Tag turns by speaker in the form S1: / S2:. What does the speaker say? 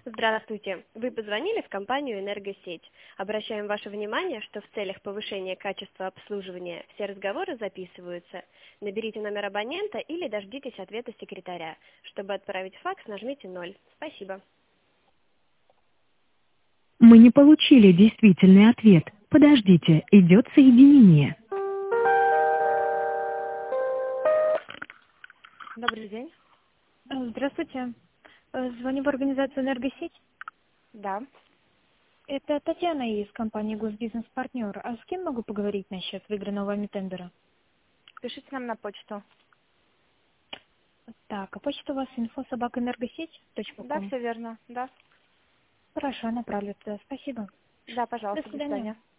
S1: Здравствуйте. Вы позвонили в компанию «Энергосеть». Обращаем ваше внимание, что в целях повышения качества обслуживания все разговоры записываются. Наберите номер абонента или дождитесь ответа секретаря. Чтобы отправить факс, нажмите 0. Спасибо.
S2: Мы не получили действительный ответ. Подождите, идет соединение.
S1: Добрый день.
S3: Здравствуйте. Звоню в организацию «Энергосеть».
S1: Да.
S3: Это Татьяна из компании «Госбизнес-партнер». А с кем могу поговорить насчет выигранного вами тендера?
S1: Пишите нам на почту.
S3: Так, а почта у вас info@energosеть.com.
S1: Да, все верно. Да.
S3: Хорошо, направлю туда. Спасибо.
S1: Да, пожалуйста.
S3: До
S1: До
S3: свидания.
S1: свидания.